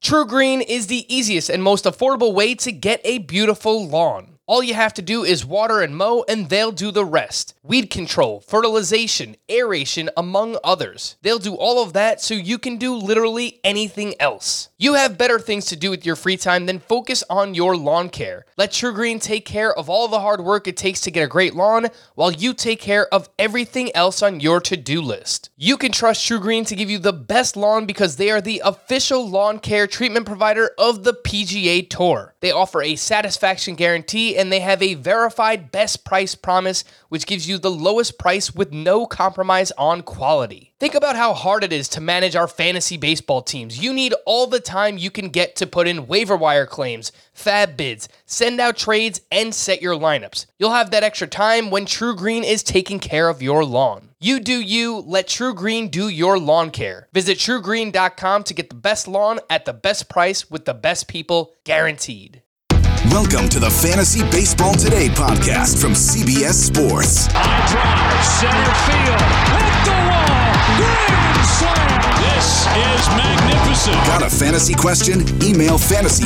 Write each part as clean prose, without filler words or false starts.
TruGreen is the easiest and most affordable way to get a beautiful lawn. All you have to do is water and mow, and they'll do the rest. Weed control, fertilization, aeration, among others. They'll do all of that so you can do literally anything else. You have better things to do with your free time than focus on your lawn care. Let TruGreen take care of all the hard work it takes to get a great lawn, while you take care of everything else on your to-do list. You can trust TruGreen to give you the best lawn because they are the official lawn care treatment provider of the PGA Tour. They offer a satisfaction guarantee, and they have a verified best price promise, which gives you the lowest price with no compromise on quality. Think about how hard it is to manage our fantasy baseball teams. You need all the time you can get to put in waiver wire claims, fab bids, send out trades, and set your lineups. You'll have that extra time when TruGreen is taking care of your lawn. You do you, let TruGreen do your lawn care. Visit TruGreen.com to get the best lawn at the best price with the best people, guaranteed. Welcome to the Fantasy Baseball Today podcast from CBS Sports. High drive, center field, hit the wall, grand slam. This is magnificent. Got a fantasy question? Email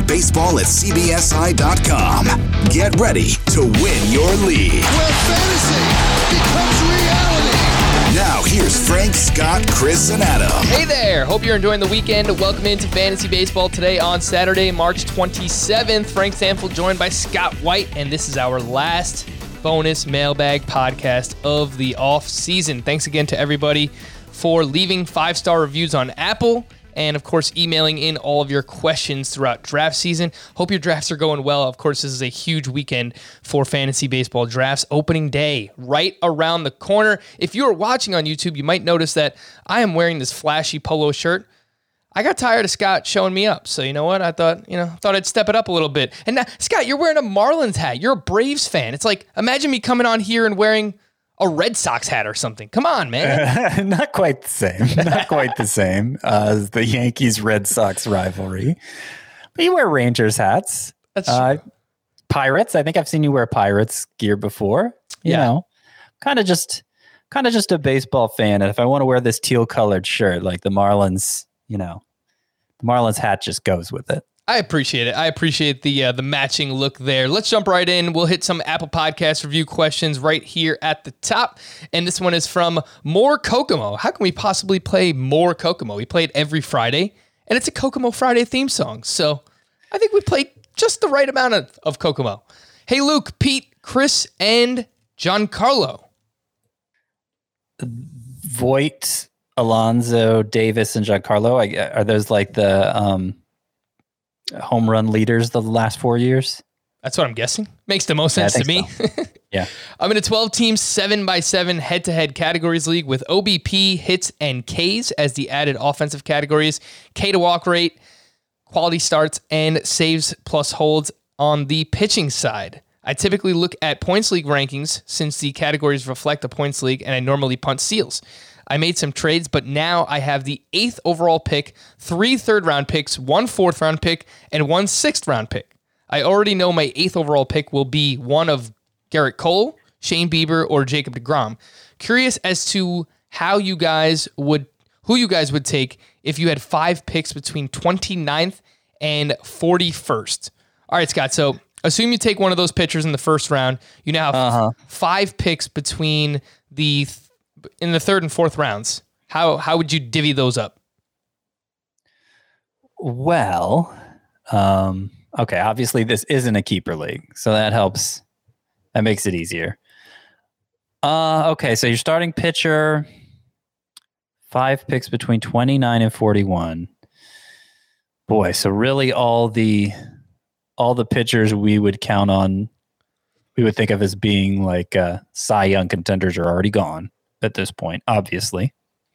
fantasybaseball@cbsi.com. Get ready to win your league. Where fantasy becomes reality. Now, here's Frank, Scott, Chris, and Adam. Hey there. Hope you're enjoying the weekend. Welcome into Fantasy Baseball Today on Saturday, March 27th. Frank Stanfield joined by Scott White, and this is our last bonus mailbag podcast of the off season. Thanks again to everybody for leaving 5-star reviews on Apple and, of course, emailing in all of your questions throughout draft season. Hope your drafts are going well. Of course, this is a huge weekend for fantasy baseball drafts. Opening day right around the corner. If you are watching on YouTube, you might notice that I am wearing this flashy polo shirt. I got tired of Scott showing me up. So you know what? I thought I'd step it up a little bit. And now, Scott, you're wearing a Marlins hat. You're a Braves fan. It's like, imagine me coming on here and wearing a Red Sox hat or something. Come on, man. Not quite the same. Not quite the same as the Yankees-Red Sox rivalry. But you wear Rangers hats. That's true. Pirates. I think I've seen you wear Pirates gear before. You know, kind of just a baseball fan. And if I want to wear this teal-colored shirt, like the Marlins, the Marlins hat just goes with it. I appreciate it. I appreciate the matching look there. Let's jump right in. We'll hit some Apple Podcast review questions right here at the top. And this one is from More Kokomo. How can we possibly play More Kokomo? We play it every Friday, and it's a Kokomo Friday theme song. So I think we played just the right amount of Kokomo. Hey, Luke, Pete, Chris, and Giancarlo. Voit, Alonso, Davis, and Giancarlo. Are those like the home run leaders the last 4 years? That's what I'm guessing. Makes the most sense to me. So. Yeah. I'm in a 12-team 7x7 head-to-head categories league with OBP, hits, and Ks as the added offensive categories, K to walk rate, quality starts, and saves plus holds on the pitching side. I typically look at points league rankings since the categories reflect a points league, and I normally punt steals. I made some trades, but now I have the 8th overall pick, 3 third-round picks, 1 fourth-round pick, and 1 sixth-round pick. I already know my 8th overall pick will be one of Garrett Cole, Shane Bieber, or Jacob deGrom. Curious as to who you guys would take if you had 5 picks between 29th and 41st. All right, Scott, so assume you take one of those pitchers in the first round. You now have 5 picks between in the 3rd and 4th rounds. How would you divvy those up? Well, okay, obviously this isn't a keeper league, so that helps. That makes it easier. Okay, so your starting pitcher, 5 picks between 29 and 41. Boy, so really all the pitchers we would count on, we would think of as being like Cy Young contenders are already gone at this point, obviously.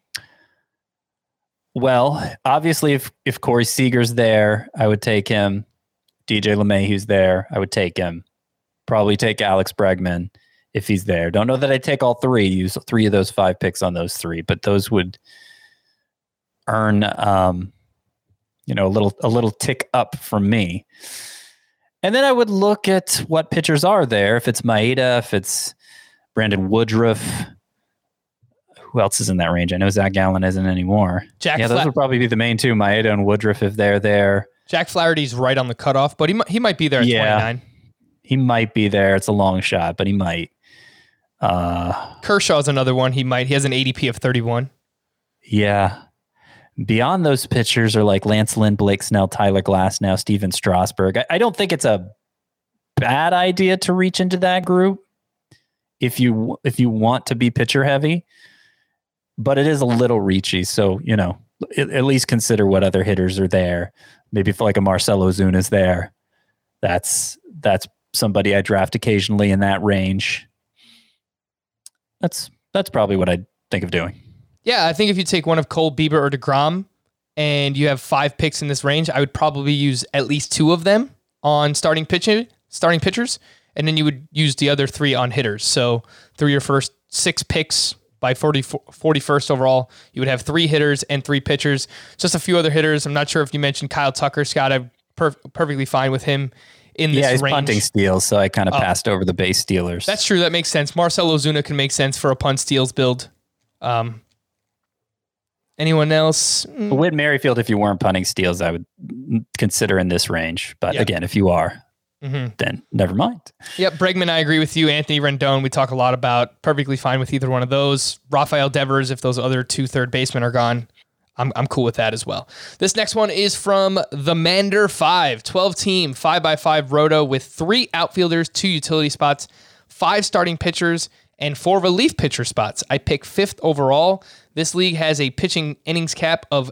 Well, obviously, if Corey Seager's there, I would take him. DJ LeMahieu's there, I would take him. Probably take Alex Bregman if he's there. Don't know that I'd take all 3, use 3 of those 5 picks on those 3, but those would earn a little tick up from me. And then I would look at what pitchers are there. If it's Maeda, if it's Brandon Woodruff, who else is in that range? I know Zach Gallen isn't anymore. Jack those would probably be the main 2, Maeda and Woodruff if they're there. Jack Flaherty's right on the cutoff, but he might be there at 29. He might be there. It's a long shot, but he might. Kershaw's another one. He has an ADP of 31. Yeah. Beyond those pitchers are like Lance Lynn, Blake Snell, Tyler Glasnow, Steven Strasburg. I don't think it's a bad idea to reach into that group if you want to be pitcher heavy, but it is a little reachy. So, at least consider what other hitters are there. Maybe if like a Marcell Ozuna's there, that's somebody I draft occasionally in that range. That's probably what I'd think of doing. Yeah, I think if you take one of Cole, Bieber, or DeGrom, and you have 5 picks in this range, I would probably use at least 2 of them on starting pitchers, and then you would use the other 3 on hitters. So through your first 6 picks by 41st overall, you would have 3 hitters and 3 pitchers. Just a few other hitters. I'm not sure if you mentioned Kyle Tucker, Scott. I'm perfectly fine with him in this range. Yeah, he's punting steals, so I kind of passed over the base stealers. That's true. That makes sense. Marcell Ozuna can make sense for a punt steals build. Anyone else? Whit Merrifield, if you weren't punting steals, I would consider in this range. But again, if you are, then never mind. Yep, Bregman, I agree with you. Anthony Rendon, we talk a lot about. Perfectly fine with either one of those. Rafael Devers, if those other 2 third basemen are gone, I'm cool with that as well. This next one is from the Mander 5, 12-team, 5x5 roto with 3 outfielders, 2 utility spots, 5 starting pitchers, and 4 relief pitcher spots. I pick 5th overall. This league has a pitching innings cap of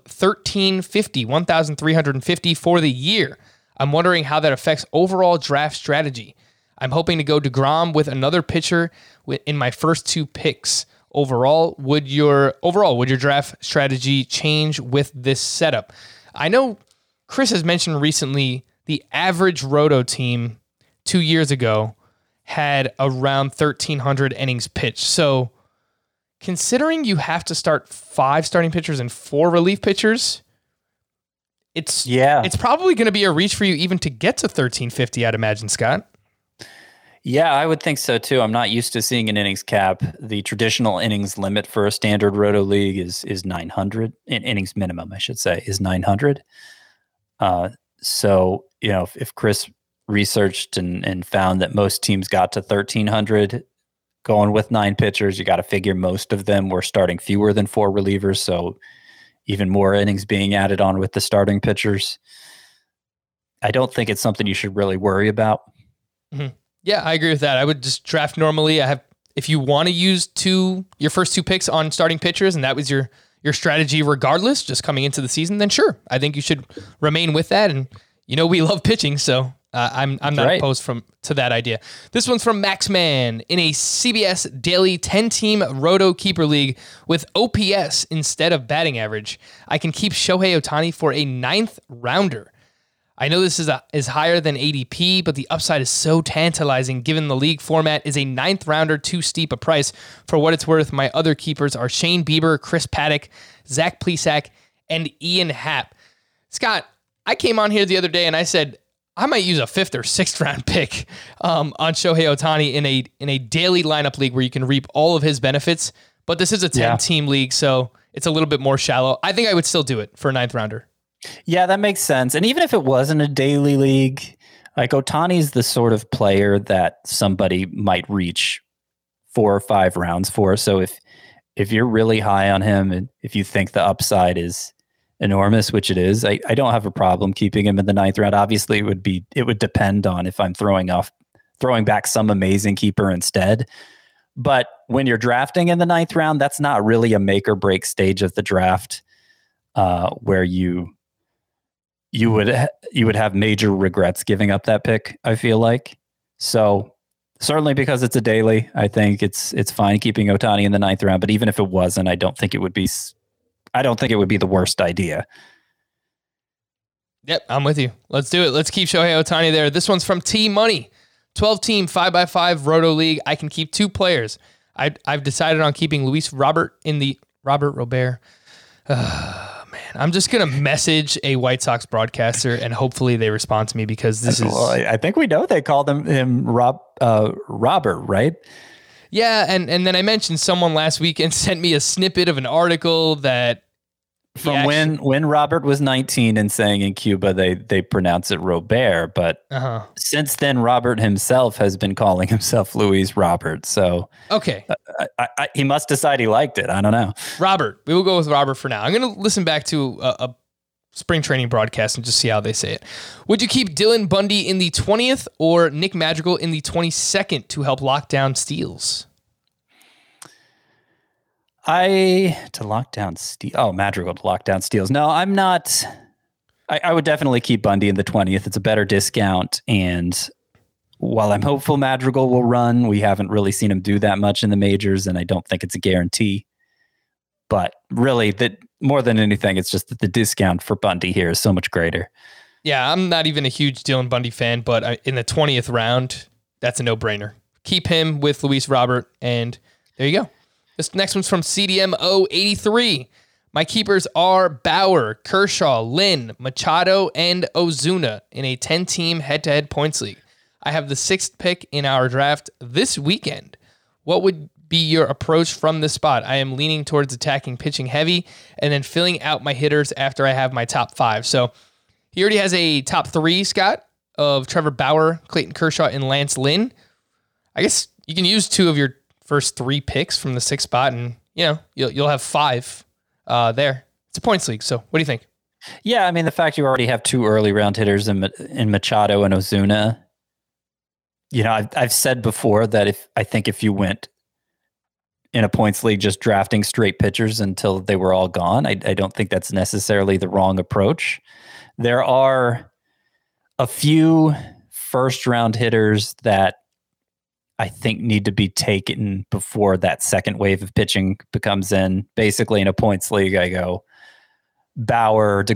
1,350 for the year. I'm wondering how that affects overall draft strategy. I'm hoping to go DeGrom with another pitcher in my first 2 picks. Overall, would your draft strategy change with this setup? I know Chris has mentioned recently the average roto team 2 years ago had around 1,300 innings pitched. So considering you have to start 5 starting pitchers and 4 relief pitchers, it's probably going to be a reach for you even to get to 1,350, I'd imagine, Scott. Yeah, I would think so too. I'm not used to seeing an innings cap. The traditional innings limit for a standard roto league is 900. Innings minimum, I should say, is 900. So, if Chris researched and found that most teams got to 1,300 going with 9 pitchers, you got to figure most of them were starting fewer than 4 relievers. So even more innings being added on with the starting pitchers. I don't think it's something you should really worry about. Mm-hmm. Yeah, I agree with that. I would just draft normally. If you want to use your first 2 picks on starting pitchers, and that was your strategy regardless, just coming into the season, then sure, I think you should remain with that. And we love pitching, so I'm not opposed to that idea. This one's from Maxman in a CBS Daily 10-team Roto Keeper League with OPS instead of batting average. I can keep Shohei Ohtani for a 9th rounder. I know this is higher than ADP, but the upside is so tantalizing given the league format is a 9th rounder too steep a price. For what it's worth, my other keepers are Shane Bieber, Chris Paddock, Zach Plesac, and Ian Happ. Scott, I came on here the other day and I said I might use a 5th or 6th round pick on Shohei Ohtani in a daily lineup league where you can reap all of his benefits. But this is a 10-team league, so it's a little bit more shallow. I think I would still do it for a 9th rounder. Yeah, that makes sense. And even if it wasn't a daily league, like Ohtani's the sort of player that somebody might reach 4 or 5 rounds for. So if you're really high on him and if you think the upside is enormous, which it is, I don't have a problem keeping him in the 9th round. Obviously, it would depend on if I'm throwing back some amazing keeper instead. But when you're drafting in the 9th round, that's not really a make or break stage of the draft where you would have major regrets giving up that pick, I feel like. So certainly because it's a daily, I think it's fine keeping Ohtani in the 9th round. But even if it wasn't, I don't think it would be the worst idea. Yep, I'm with you. Let's do it. Let's keep Shohei Ohtani there. This one's from T Money, 12-team 5x5 Roto League. I can keep 2 players. I've decided on keeping Luis Robert in the Robert Robert. I'm just going to message a White Sox broadcaster and hopefully they respond to me because this is... Well, I think we know they called him Robert, right? Yeah, and then I mentioned someone last week and sent me a snippet of an article that From when Robert was 19 and saying in Cuba they pronounce it Robert, but since then Robert himself has been calling himself Luis Robert. So okay, he must decide he liked it. I don't know. Robert, we will go with Robert for now. I'm going to listen back to a spring training broadcast and just see how they say it. Would you keep Dylan Bundy in the 20th or Nick Madrigal in the 22nd to help lock down steals? Madrigal to lock down steals. No, I'm not. I would definitely keep Bundy in the 20th. It's a better discount. And while I'm hopeful Madrigal will run, we haven't really seen him do that much in the majors, and I don't think it's a guarantee. But really, that more than anything, it's just that the discount for Bundy here is so much greater. Yeah, I'm not even a huge Dylan Bundy fan, but in the 20th round, that's a no-brainer. Keep him with Luis Robert, and there you go. This next one's from CDM083. My keepers are Bauer, Kershaw, Lynn, Machado, and Ozuna in a 10-team head-to-head points league. I have the 6th pick in our draft this weekend. What would be your approach from this spot? I am leaning towards attacking pitching heavy and then filling out my hitters after I have my top 5. So he already has a top 3, Scott, of Trevor Bauer, Clayton Kershaw, and Lance Lynn. I guess you can use 2 of your first 3 picks from the 6th spot, and you'll have 5 there. It's a points league, so what do you think? Yeah, I mean, the fact you already have 2 early round hitters in Machado and Ozuna, I've said before that if you went in a points league just drafting straight pitchers until they were all gone, I don't think that's necessarily the wrong approach. There are a few first round hitters that I think need to be taken before that second wave of pitching becomes in. Basically, in a points league, I go Bieber,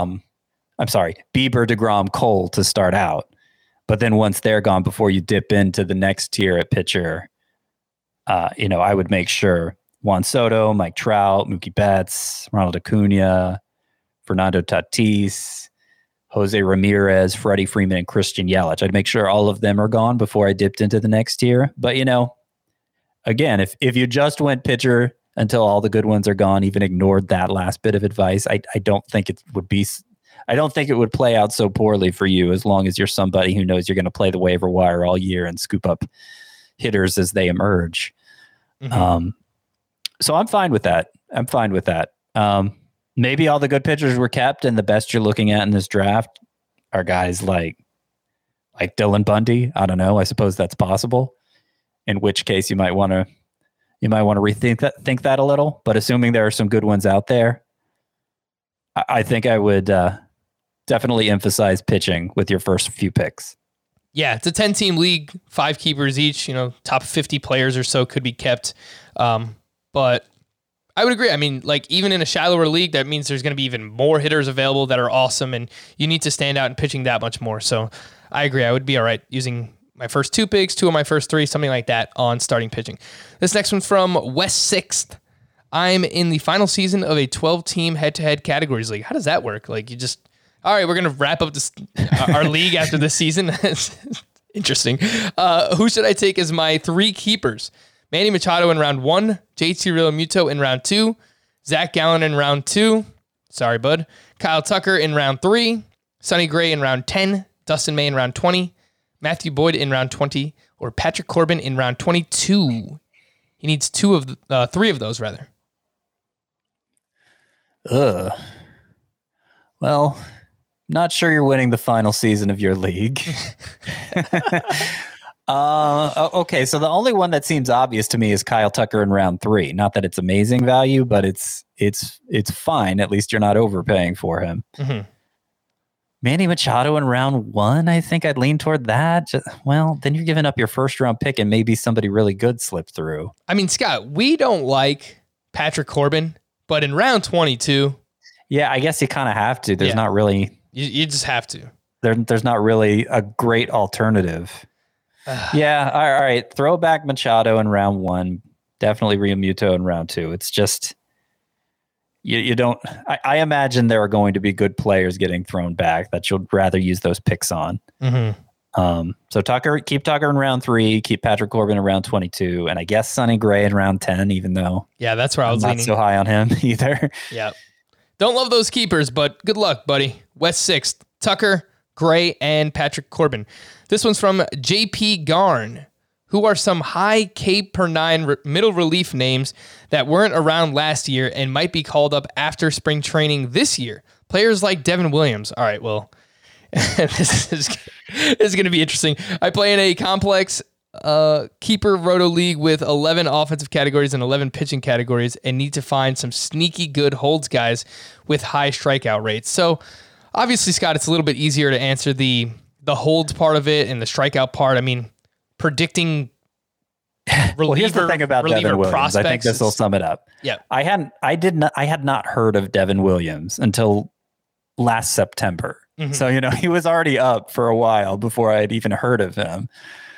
DeGrom, Cole to start out. But then once they're gone, before you dip into the next tier at pitcher, I would make sure Juan Soto, Mike Trout, Mookie Betts, Ronald Acuna, Fernando Tatis, Jose Ramirez, Freddie Freeman, and Christian Yelich. I'd make sure all of them are gone before I dipped into the next tier. But, again, if you just went pitcher until all the good ones are gone, even ignored that last bit of advice, I don't think it would play out so poorly for you as long as you're somebody who knows you're going to play the waiver wire all year and scoop up hitters as they emerge. Mm-hmm. So I'm fine with that. Maybe all the good pitchers were kept, and the best you're looking at in this draft are guys like Dylan Bundy. I don't know. I suppose that's possible. In which case, you might want to think that a little. But assuming there are some good ones out there, I think I would definitely emphasize pitching with your first few picks. Yeah, it's a 10-team league, 5 keepers each. Top 50 players or so could be kept, but I would agree. I mean, even in a shallower league, that means there's going to be even more hitters available that are awesome, and you need to stand out in pitching that much more. So I agree. I would be all right using my first 2 picks, 2 of my first 3, something like that on starting pitching. This next one's from West 6th. I'm in the final season of a 12-team head-to-head categories league. How does that work? All right, we're going to wrap up our league after this season. Interesting. Who should I take as my 3 keepers? Manny Machado in round 1, JT Realmuto in round 2, Zach Gallen in round 2. Sorry, bud. Kyle Tucker in round 3, Sonny Gray in round 10, Dustin May in round 20, Matthew Boyd in round 20, or Patrick Corbin in round 22. He needs 3 of those, rather. Well, not sure you're winning the final season of your league. Okay, so the only one that seems obvious to me is Kyle Tucker in round 3. Not that it's amazing value, but it's fine. At least you're not overpaying for him. Mm-hmm. Manny Machado in round 1, I think I'd lean toward that. Then you're giving up your first round pick and maybe somebody really good slipped through. I mean, Scott, we don't like Patrick Corbin, but in round 22... Yeah, I guess you kind of have to. There's not really... You just have to. There's not really a great alternative. Yeah, all right. Throw back Machado in round 1. Definitely Realmuto in round 2. It's just... You don't... I imagine there are going to be good players getting thrown back that you'll rather use those picks on. Mm-hmm. So keep Tucker in round 3, keep Patrick Corbin in round 22, and I guess Sonny Gray in round 10, even though... Yeah, that's where I was leaning. Not so high on him either. Yeah. Don't love those keepers, but good luck, buddy. West 6th, Tucker, Gray, and Patrick Corbin. This one's from JP Garn. Who are some high K per 9 middle relief names that weren't around last year and might be called up after spring training this year? Players like Devin Williams. All right, well, this is going to be interesting. I play in a complex keeper roto league with 11 offensive categories and 11 pitching categories and need to find some sneaky good holds guys with high strikeout rates. So obviously, Scott, it's a little bit easier to answer the holds part of it and the strikeout part. I mean, predicting well, here's the thing about Devin Williams. I think this will sum it up. Yeah. I had not heard of Devin Williams until last September. Mm-hmm. So, he was already up for a while before I had even heard of him.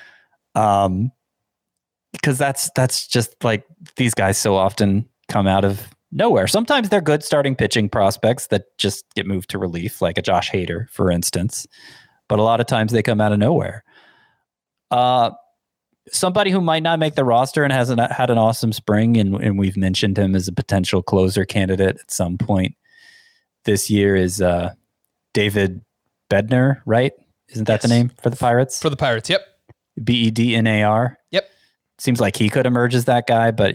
Because that's just like these guys so often come out of nowhere. Sometimes they're good starting pitching prospects that just get moved to relief, like a Josh Hader, for instance. But a lot of times they come out of nowhere. Somebody who might not make the roster and hasn't had an awesome spring, and we've mentioned him as a potential closer candidate at some point this year, is David Bednar, right? Isn't that the name for the Pirates? For the Pirates, yep. Bednar. Yep. Seems like he could emerge as that guy, but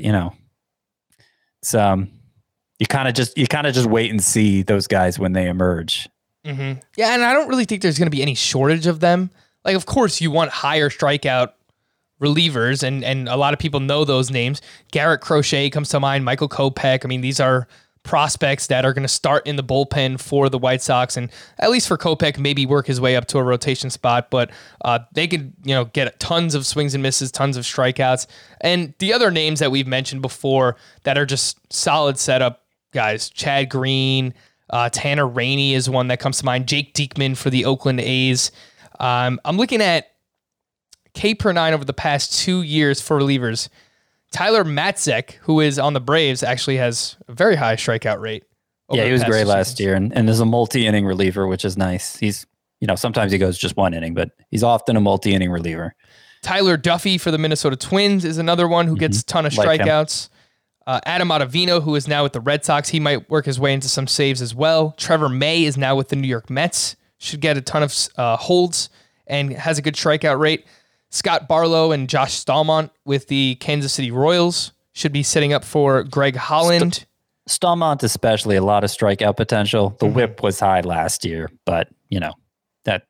it's you kind of just wait and see those guys when they emerge. Mm-hmm. Yeah, and I don't really think there's going to be any shortage of them. Like, of course, you want higher strikeout relievers, and a lot of people know those names. Garrett Crochet comes to mind, Michael Kopech. I mean, these are prospects that are going to start in the bullpen for the White Sox, and at least for Kopech, maybe work his way up to a rotation spot, but they could, get tons of swings and misses, tons of strikeouts. And the other names that we've mentioned before that are just solid setup guys, Chad Green, Tanner Rainey is one that comes to mind, Jake Diekman for the Oakland A's. I'm looking at K per 9 over the past 2 years for relievers. Tyler Matzek, who is on the Braves, actually has a very high strikeout rate. Yeah, he was great last year and is a multi-inning reliever, which is nice. He's, sometimes he goes just one inning, but he's often a multi-inning reliever. Tyler Duffy for the Minnesota Twins is another one who gets a ton of strikeouts. Adam Ottavino, who is now with the Red Sox, he might work his way into some saves as well. Trevor May is now with the New York Mets, should get a ton of holds and has a good strikeout rate. Scott Barlow and Josh Stallmont with the Kansas City Royals should be setting up for Greg Holland. Stallmont especially, a lot of strikeout potential. The whip was high last year, but, that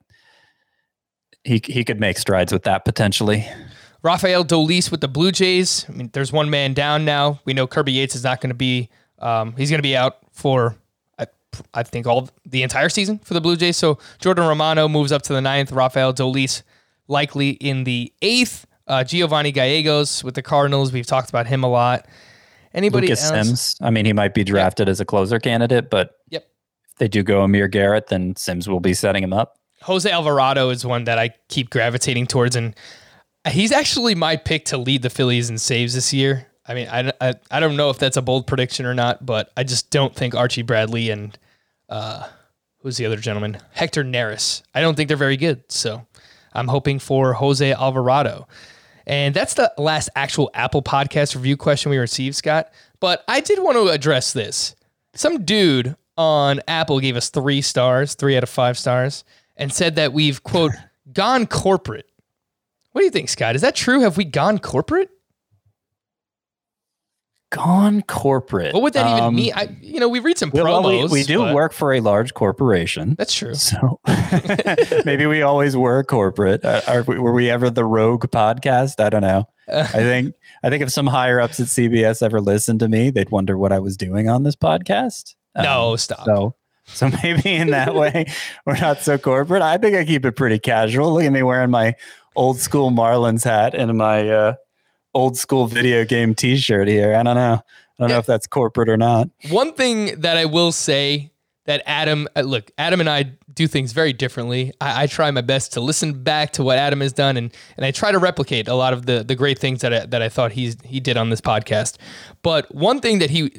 he could make strides with that potentially. Rafael Dolis with the Blue Jays. I mean, there's one man down now. We know Kirby Yates is not going to be, he's going to be out for, I think, the entire season for the Blue Jays. So Jordan Romano moves up to the 9th. Rafael Dolis likely in the 8th. Giovanni Gallegos with the Cardinals. We've talked about him a lot. Anybody Lucas else? Sims. I mean, he might be drafted as a closer candidate, but if they do go Amir Garrett, then Sims will be setting him up. Jose Alvarado is one that I keep gravitating towards, and he's actually my pick to lead the Phillies in saves this year. I mean, I don't know if that's a bold prediction or not, but I just don't think Archie Bradley and who's the other gentleman? Hector Neris. I don't think they're very good, so I'm hoping for Jose Alvarado. And that's the last actual Apple Podcast review question we received, Scott. But I did want to address this. Some dude on Apple gave us 3 stars, 3 out of 5 stars, and said that we've, quote, gone corporate. What do you think, Scott? Is that true? Have we gone corporate? Gone corporate. What would that even mean? We read some promos. We do work for a large corporation. That's true. So maybe we always were corporate. Were we ever the Rogue podcast? I don't know. I think if some higher ups at CBS ever listened to me, they'd wonder what I was doing on this podcast. No, stop. So maybe in that way, we're not so corporate. I think I keep it pretty casual. Look at me wearing my old school Marlins hat and my old school video game t-shirt here. I don't know if that's corporate or not. One thing that I will say that Adam and I do things very differently. I try my best to listen back to what Adam has done, and I try to replicate a lot of the great things that I thought he did on this podcast. But one thing that he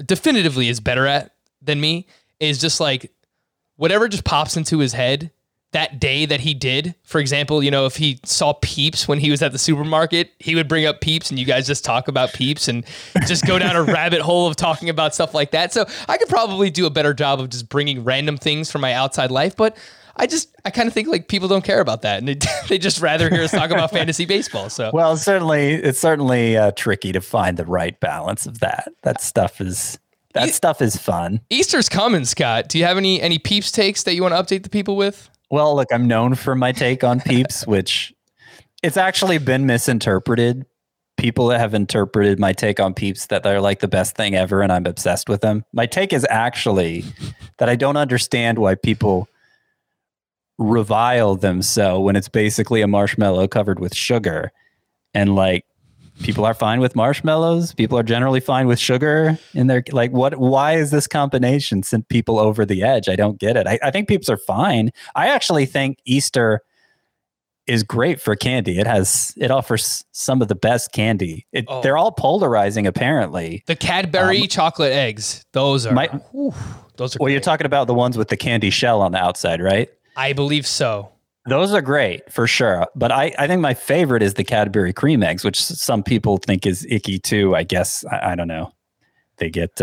definitively is better at than me is just like whatever just pops into his head that day that he did. For example, if he saw Peeps when he was at the supermarket, he would bring up Peeps and you guys just talk about Peeps and just go down a rabbit hole of talking about stuff like that. So I could probably do a better job of just bringing random things from my outside life, but I kind of think like people don't care about that, and they just rather hear us talk about fantasy baseball. So well, it's certainly tricky to find the right balance of that. That stuff is fun. Easter's coming, Scott. Do you have any Peeps takes that you want to update the people with? Well, look, I'm known for my take on Peeps, which it's actually been misinterpreted. People that have interpreted my take on Peeps that they're like the best thing ever, and I'm obsessed with them. My take is actually that I don't understand why people revile them so when it's basically a marshmallow covered with sugar, and like people are fine with marshmallows. People are generally fine with sugar in their why is this combination sent people over the edge? I don't get it. I think Peeps are fine. I actually think Easter is great for candy. It offers some of the best candy. They're all polarizing apparently. The Cadbury chocolate eggs. Those are Well, great. you're talking about the ones with the candy shell on the outside, right? I believe so. Those are great for sure. But I think my favorite is the Cadbury cream eggs, which some people think is icky too. I guess. I don't know. They get,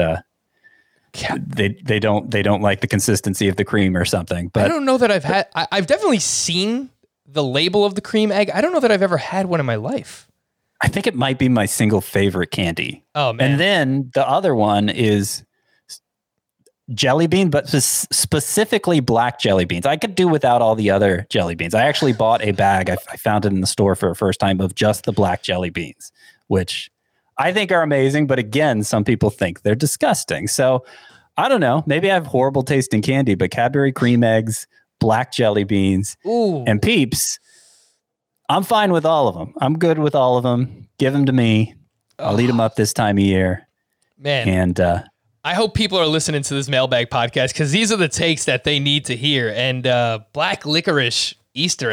they don't like the consistency of the cream or something, but I don't know that I've definitely seen the label of the cream egg. I don't know that I've ever had one in my life. I think it might be my single favorite candy. Oh man. And then the other one is jelly bean, but specifically black jelly beans. I could do without all the other jelly beans. I actually bought a bag. I found it in the store for the first time of just the black jelly beans, which I think are amazing. But again, some people think they're disgusting. So I don't know. Maybe I have horrible taste in candy, but Cadbury cream eggs, black jelly beans, and Peeps, I'm fine with all of them. I'm good with all of them. Give them to me. I'll eat them up this time of year. Man. And, I hope people are listening to this mailbag podcast because these are the takes that they need to hear. And black licorice Easter,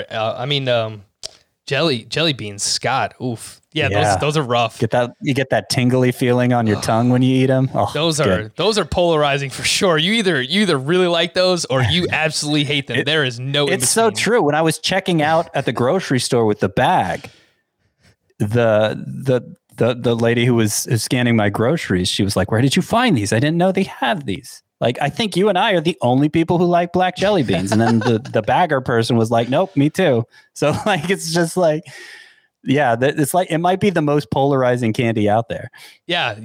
jelly beans, Scott. Oof. Yeah. Those are rough. You get that tingly feeling on your tongue when you eat them. Oh, those are polarizing for sure. You either really like those or you absolutely hate them. There is no. It's so true. When I was checking out at the grocery store with the bag, the lady who was scanning my groceries, she was like, "Where did you find these? I didn't know they have these." Like, I think you and I are the only people who like black jelly beans. And then the bagger person was like, "Nope, me too." So like, it's just like, yeah, it's like, it might be the most polarizing candy out there. Yeah.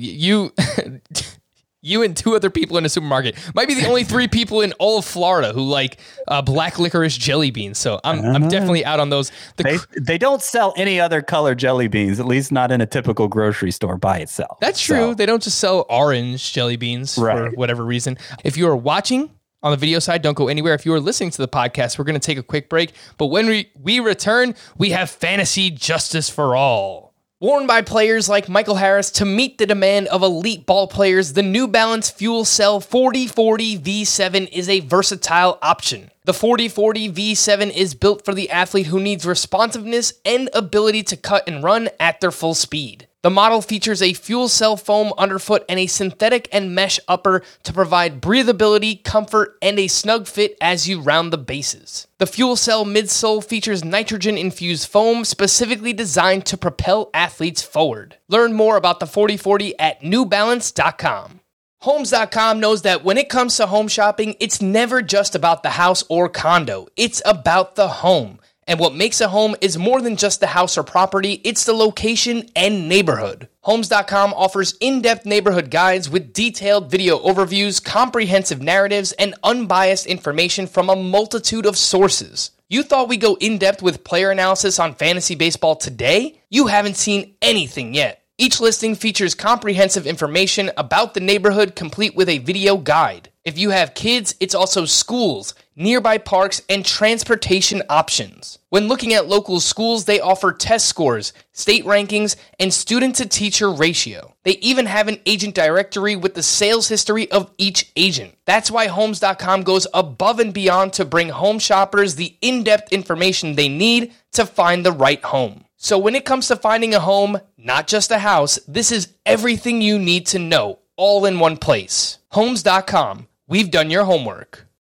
You and two other people in a supermarket might be the only three people in all of Florida who like black licorice jelly beans. So I'm definitely out on those. They don't sell any other color jelly beans, at least not in a typical grocery store by itself. That's true. So. They don't just sell orange jelly beans for whatever reason. If you are watching on the video side, don't go anywhere. If you are listening to the podcast, we're going to take a quick break. But when we return, we have Fantasy Justice for All. Worn by players like Michael Harris to meet the demand of elite ball players, the New Balance Fuel Cell 4040 V7 is a versatile option. The 4040 V7 is built for the athlete who needs responsiveness and ability to cut and run at their full speed. The model features a fuel cell foam underfoot and a synthetic and mesh upper to provide breathability, comfort, and a snug fit as you round the bases. The fuel cell midsole features nitrogen-infused foam specifically designed to propel athletes forward. Learn more about the 4040 at newbalance.com. Homes.com knows that when it comes to home shopping, it's never just about the house or condo. It's about the home. And what makes a home is more than just the house or property, it's the location and neighborhood. Homes.com offers in-depth neighborhood guides with detailed video overviews, comprehensive narratives, and unbiased information from a multitude of sources. You thought we'd go in-depth with player analysis on fantasy baseball today? You haven't seen anything yet. Each listing features comprehensive information about the neighborhood complete with a video guide. If you have kids, it's also schools, nearby parks, and transportation options. When looking at local schools, they offer test scores, state rankings, and student-to-teacher ratio. They even have an agent directory with the sales history of each agent. That's why Homes.com goes above and beyond to bring home shoppers the in-depth information they need to find the right home. So when it comes to finding a home, not just a house, this is everything you need to know, all in one place. Homes.com. We've done your homework.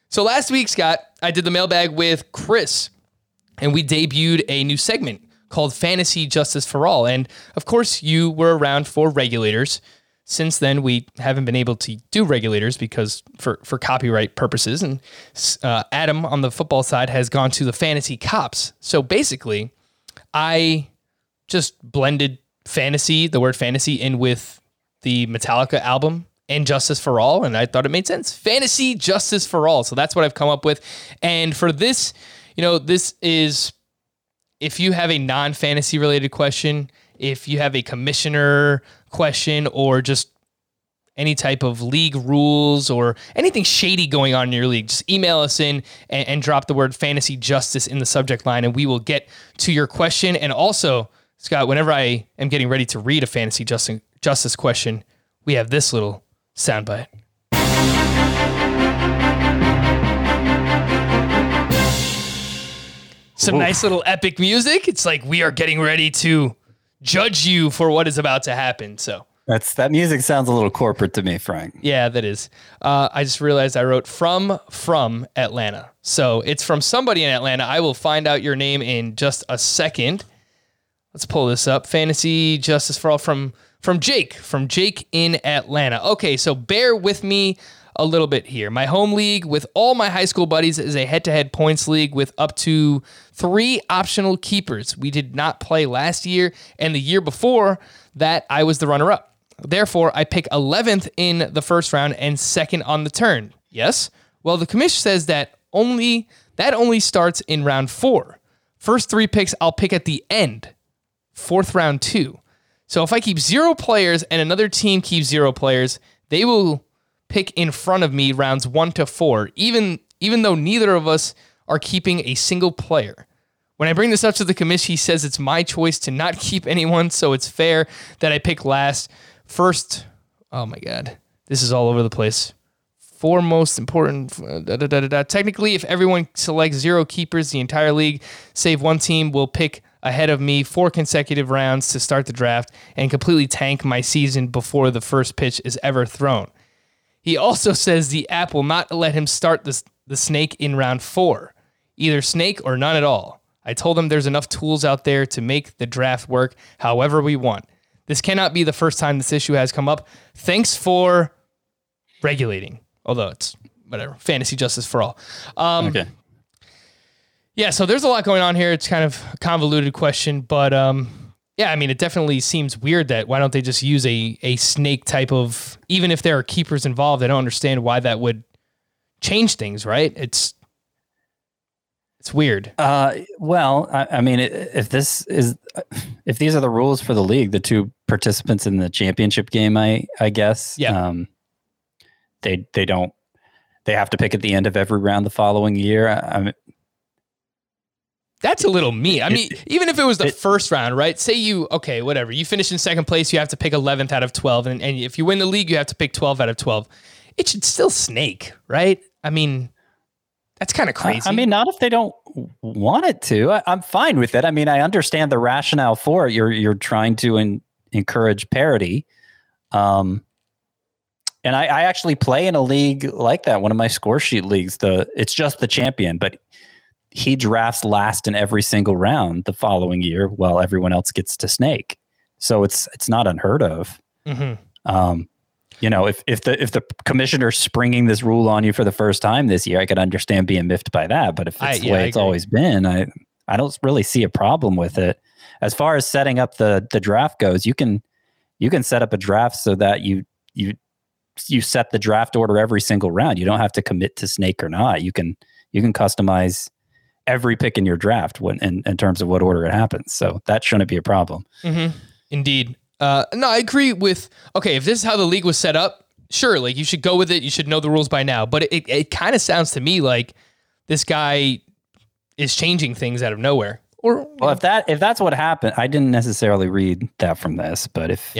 So last week, Scott, I did the mailbag with Chris, and we debuted a new segment called Fantasy Justice for All. And of course, you were around for regulators. Since then, we haven't been able to do regulators because for copyright purposes. And Adam on the football side has gone to the fantasy cops. So basically, I just blended the word fantasy in with the Metallica album and Justice for All. And I thought it made sense. Fantasy Justice for All. So that's what I've come up with. And for this, this is, if you have a non-fantasy related question, if you have a commissioner question, or just any type of league rules or anything shady going on in your league, just email us in and drop the word fantasy justice in the subject line, and we will get to your question. And also, Scott, whenever I am getting ready to read a fantasy justice question, we have this little soundbite. Some nice little epic music. It's like we are getting ready to judge you for what is about to happen. So that music sounds a little corporate to me, Frank. Yeah, that is. I just realized I wrote from Atlanta. So it's from somebody in Atlanta. I will find out your name in just a second. Let's pull this up. Fantasy Justice for All from Jake in Atlanta. Okay, so bear with me a little bit here. My home league with all my high school buddies is a head-to-head points league with up to 3 optional keepers. We did not play last year, and the year before that, I was the runner-up. Therefore, I pick 11th in the first round and 2nd on the turn. Yes? Well, the commission says that only starts in round 4. First 3 picks I'll pick at the end. 4th round 2. So if I keep 0 players and another team keeps 0 players, they will pick in front of me rounds 1 to 4, even though neither of us are keeping a single player. When I bring this up to the committee, he says it's my choice to not keep anyone, so it's fair that I pick last. First, oh my God, this is all over the place. 4 most important, Technically, if everyone selects 0 keepers, the entire league, save 1 team, will pick ahead of me 4 consecutive rounds to start the draft and completely tank my season before the first pitch is ever thrown. He also says the app will not let him start the snake in round 4. Either snake or none at all. I told him there's enough tools out there to make the draft work however we want. This cannot be the first time this issue has come up. Thanks for regulating. Although it's whatever. Fantasy Justice for All. Okay. Yeah, so there's a lot going on here. It's kind of a convoluted question, but yeah, I mean, it definitely seems weird that why don't they just use a snake type of, even if there are keepers involved, I don't understand why that would change things, right? It's weird. Well, I mean, if these are the rules for the league, the 2 participants in the championship game, I guess, yeah. They have to pick at the end of every round the following year. I mean, that's a little mean. I mean, even if it was the first round, right? Say you finish in 2nd place, you have to pick 11th out of 12. And if you win the league, you have to pick 12 out of 12. It should still snake, right? I mean, that's kind of crazy. I mean, not if they don't want it to. I'm fine with it. I mean, I understand the rationale for it. You're trying to encourage parity. And I actually play in a league like that, one of my score sheet leagues. It's just the champion, but he drafts last in every single round the following year while everyone else gets to snake. So it's not unheard of. Mm-hmm. If the commissioner's springing this rule on you for the first time this year, I could understand being miffed by that. But if it's the way it's always been, I don't really see a problem with it. As far as setting up the draft goes, you can set up a draft so that you set the draft order every single round. You don't have to commit to snake or not. You can customize every pick in your draft in terms of what order it happens. So that shouldn't be a problem. Mm-hmm. Indeed. No, I agree with, if this is how the league was set up, sure, like you should go with it. You should know the rules by now. But it kind of sounds to me like this guy is changing things out of nowhere. If that's what happened, I didn't necessarily read that from this, but if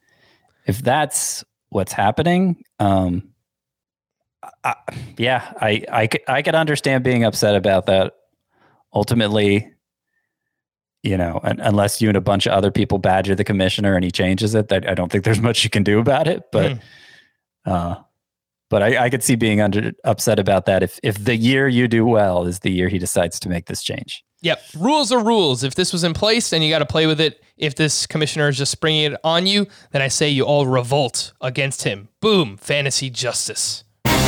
that's what's happening, I could understand being upset about that. Ultimately, unless you and a bunch of other people badger the commissioner and he changes it, I don't think there's much you can do about it. But But I could see being upset about that if the year you do well is the year he decides to make this change. Yep. Rules are rules. If this was in place, then you got to play with it. If this commissioner is just springing it on you, then I say you all revolt against him. Boom. Fantasy justice.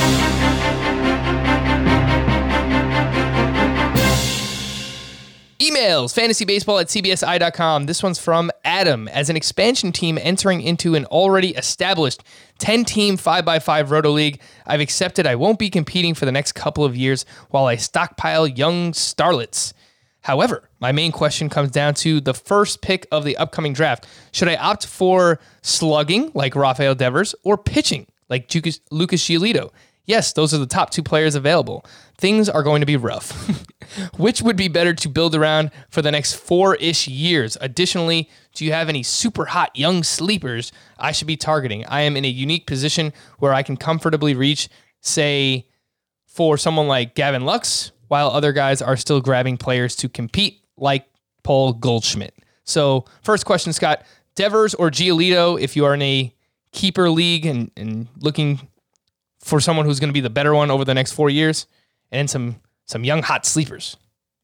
Emails, fantasybaseball@cbsi.com. This one's from Adam. As an expansion team entering into an already established 10-team 5x5 Roto League, I've accepted I won't be competing for the next couple of years while I stockpile young starlets. However, my main question comes down to the first pick of the upcoming draft. Should I opt for slugging, like Rafael Devers, or pitching, like Lucas Giolito? Yes, those are the top 2 players available. Things are going to be rough. Which would be better to build around for the next 4-ish years? Additionally, do you have any super hot young sleepers I should be targeting? I am in a unique position where I can comfortably reach, say, for someone like Gavin Lux, while other guys are still grabbing players to compete, like Paul Goldschmidt. So, first question, Scott, Devers or Giolito, if you are in a keeper league and looking for someone who's going to be the better one over the next 4 years, and some young hot sleepers.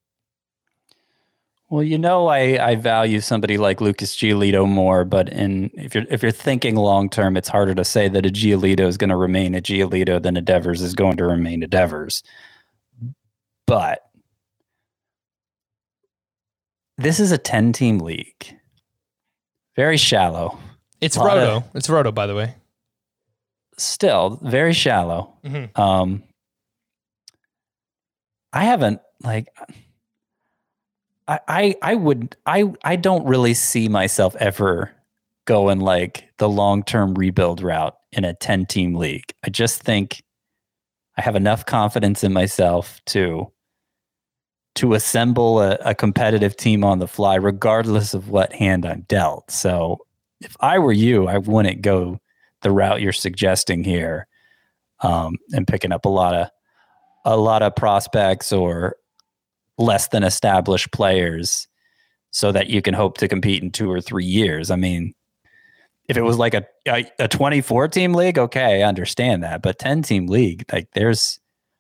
Well, I value somebody like Lucas Giolito more, but if you're thinking long term, it's harder to say that a Giolito is going to remain a Giolito than a Devers is going to remain a Devers. But this is a 10-team league, very shallow. It's Roto. It's Roto, by the way. Still very shallow. Mm-hmm. I haven't I don't really see myself ever going like the long-term rebuild route in a 10-team league. I just think I have enough confidence in myself to assemble a competitive team on the fly, regardless of what hand I'm dealt. So if I were you, I wouldn't go the route you're suggesting here, and picking up a lot of prospects or less than established players so that you can hope to compete in 2 or 3 years. I mean, if it was like a 24-team league, okay, I understand that. But 10-team league, like there's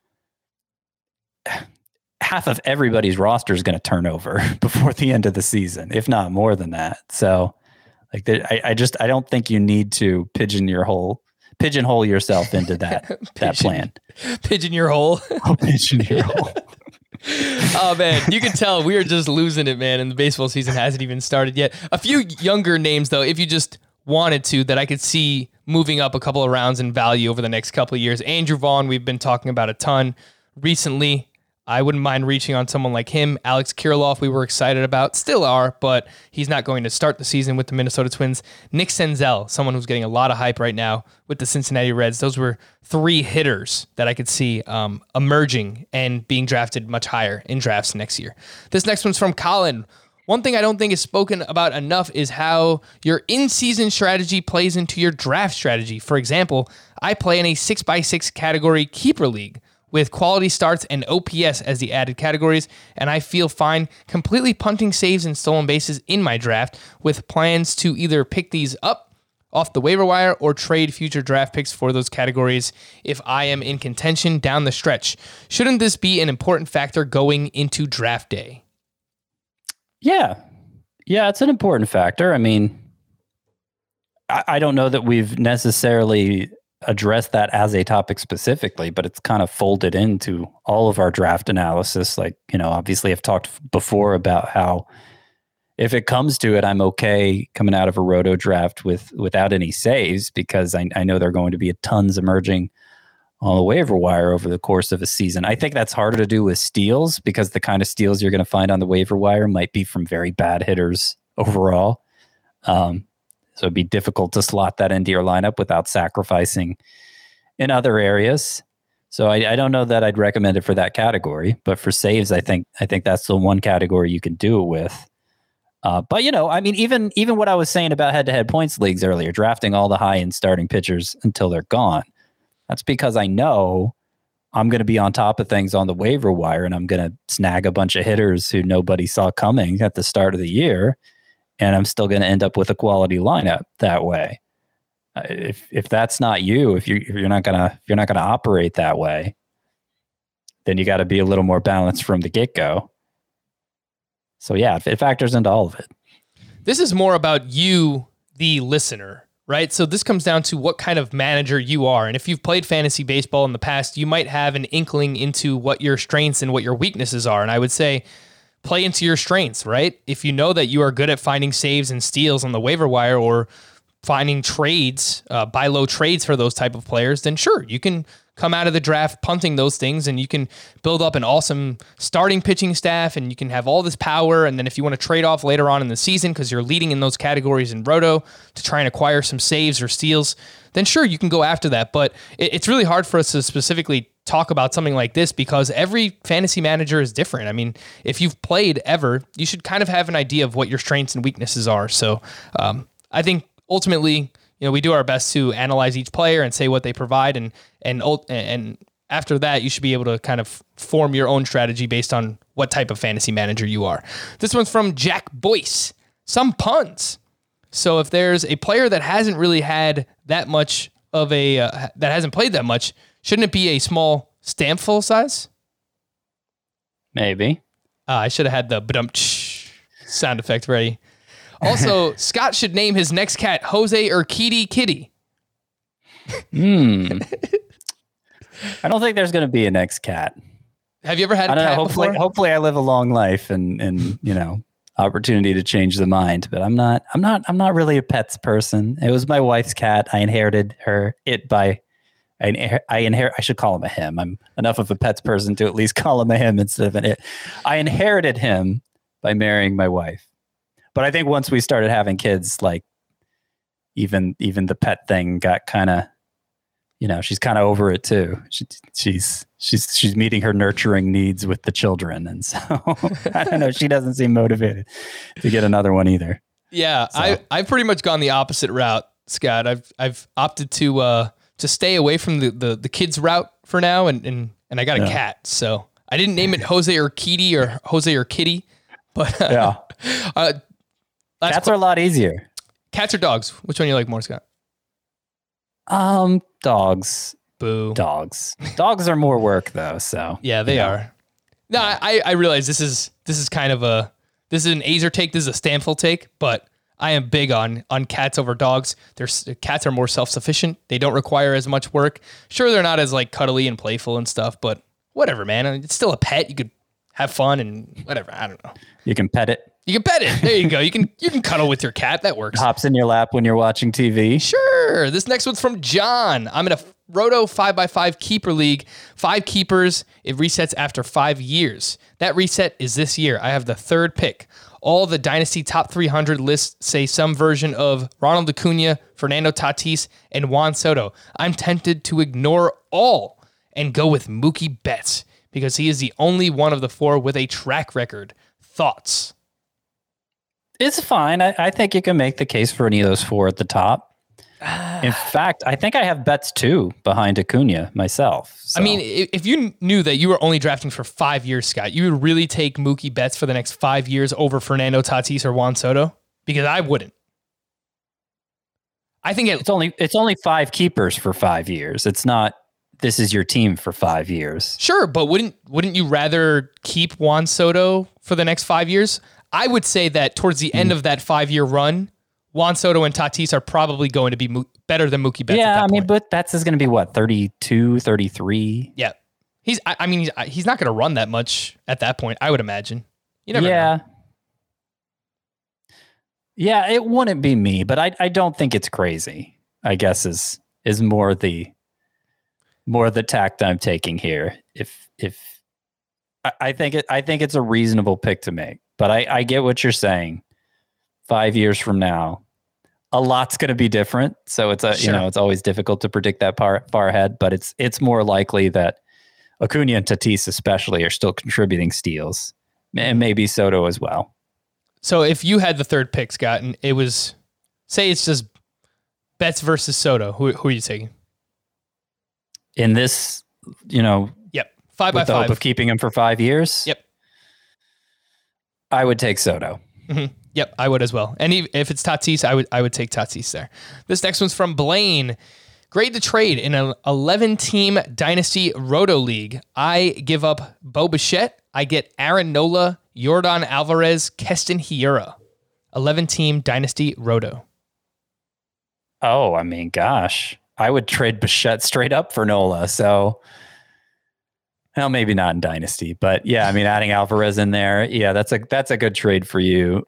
half of everybody's roster is going to turn over before the end of the season, if not more than that. So like I don't think you need to pigeonhole yourself into that plan. Pigeon your hole. Oh, pigeon your hole. Oh man, you can tell we are just losing it, man, and the baseball season hasn't even started yet. A few younger names though, if you just wanted to, that I could see moving up a couple of rounds in value over the next couple of years. Andrew Vaughn, we've been talking about a ton recently. I wouldn't mind reaching on someone like him. Alex Kirilloff, we were excited about, still are, but he's not going to start the season with the Minnesota Twins. Nick Senzel, someone who's getting a lot of hype right now with the Cincinnati Reds. Those were 3 hitters that I could see emerging and being drafted much higher in drafts next year. This next one's from Colin. One thing I don't think is spoken about enough is how your in-season strategy plays into your draft strategy. For example, I play in a 6x6 category keeper league with quality starts and OPS as the added categories, and I feel fine completely punting saves and stolen bases in my draft, with plans to either pick these up off the waiver wire or trade future draft picks for those categories if I am in contention down the stretch. Shouldn't this be an important factor going into draft day? Yeah, it's an important factor. I mean, I don't know that we've necessarily address that as a topic specifically, but it's kind of folded into all of our draft analysis. Like, obviously I've talked before about how if it comes to it, I'm okay coming out of a roto draft without any saves, because I know there are going to be tons emerging on the waiver wire over the course of a season. I think that's harder to do with steals, because the kind of steals you're going to find on the waiver wire might be from very bad hitters overall. So it'd be difficult to slot that into your lineup without sacrificing in other areas. So I don't know that I'd recommend it for that category, but for saves, I think that's the one category you can do it with. But I mean, even what I was saying about head-to-head points leagues earlier, drafting all the high-end starting pitchers until they're gone. That's because I know I'm going to be on top of things on the waiver wire, and I'm going to snag a bunch of hitters who nobody saw coming at the start of the year. And I'm still going to end up with a quality lineup that way. If that's not you, if you're not gonna operate that way, then you got to be a little more balanced from the get-go. So yeah, it factors into all of it. This is more about you, the listener, right? So this comes down to what kind of manager you are. And if you've played fantasy baseball in the past, you might have an inkling into what your strengths and what your weaknesses are. And I would say play into your strengths, right? If you know that you are good at finding saves and steals on the waiver wire or finding trades, buy low trades for those type of players, then sure, you can come out of the draft punting those things and you can build up an awesome starting pitching staff and you can have all this power. And then if you want to trade off later on in the season because you're leading in those categories in Roto to try and acquire some saves or steals, then sure, you can go after that. But it's really hard for us to specifically talk about something like this because every fantasy manager is different. I mean, if you've played ever, you should kind of have an idea of what your strengths and weaknesses are. So I think ultimately, we do our best to analyze each player and say what they provide, and after that, you should be able to kind of form your own strategy based on what type of fantasy manager you are. This one's from Jack Boyce. Some puns. So if there's a player that hasn't really had that much of a that hasn't played that much, shouldn't it be a small sample size? Maybe. I should have had the ba-dum-tsh sound effect ready. Also, Scott should name his next cat Jose Urquidy Kitty. I don't think there's going to be a next cat. Have you ever had a cat before? Hopefully I live a long life and opportunity to change the mind, but I'm not really a pets person. It was my wife's cat. I inherited I should call him a him. I'm enough of a pets person to at least call him a him instead of an it. I inherited him by marrying my wife. But I think once we started having kids, like even the pet thing got kind of, she's kind of over it too. She's meeting her nurturing needs with the children, and so I don't know. She doesn't seem motivated to get another one either. Yeah, so. I've pretty much gone the opposite route, Scott. I've opted to stay away from the kids route for now, and I got a cat, so I didn't name it Jose or Kitty or Jose or Kitty, but yeah. Cats are a lot easier. Cats or dogs? Which one do you like more, Scott? Dogs. Boo. Dogs. Dogs are more work though, so. Yeah, they are. No, I realize this is kind of this is an Azer take, this is a Stanfield take, but I am big on cats over dogs. Cats are more self-sufficient. They don't require as much work. Sure, they're not as like cuddly and playful and stuff, but whatever, man. It's still a pet. You could have fun and whatever. I don't know. You can pet it. You can pet it. There you go. You can cuddle with your cat. That works. Hops in your lap when you're watching TV. Sure. This next one's from John. I'm in a Roto 5x5 keeper league. 5 keepers. It resets after 5 years. That reset is this year. I have the 3rd pick. All the Dynasty Top 300 lists say some version of Ronald Acuna, Fernando Tatis, and Juan Soto. I'm tempted to ignore all and go with Mookie Betts because he is the only one of the 4 with a track record. Thoughts? It's fine. I think you can make the case for any of those 4 at the top. In fact, I think I have Betts too behind Acuna myself. So. I mean, if you knew that you were only drafting for 5 years, Scott, you would really take Mookie Betts for the next 5 years over Fernando Tatis or Juan Soto? Because I wouldn't. I think it's only 5 keepers for 5 years. It's not this is your team for 5 years. Sure, but wouldn't you rather keep Juan Soto for the next 5 years? I would say that towards the end of that 5-year run, Juan Soto and Tatis are probably going to be better than Mookie Betts. Yeah, but Betts is going to be what, 32, 33? Yeah. He's not going to run that much at that point, I would imagine. You never know. Yeah, it wouldn't be me, but I don't think it's crazy, I guess is more the tact I'm taking here. If I think it's a reasonable pick to make. But I get what you're saying. 5 years from now, a lot's going to be different. So it's it's always difficult to predict that far ahead. But it's more likely that Acuna and Tatis especially are still contributing steals, and maybe Soto as well. So if you had the 3rd pick, Scott, and it was, say it's just Betts versus Soto, who are you taking? In this, Yep, 5x5. With the hope of keeping him for 5 years. Yep. I would take Soto. Mm-hmm. Yep, I would as well. And if it's Tatis, I would take Tatis there. This next one's from Blaine. Grade the trade in an 11-team Dynasty Roto League. I give up Bo Bichette. I get Aaron Nola, Yordan Alvarez, Keston Hiura. 11-team Dynasty Roto. Oh, I mean, gosh. I would trade Bichette straight up for Nola. So, well, maybe not in Dynasty, but yeah, I mean, adding Alvarez in there, yeah, that's a good trade for you.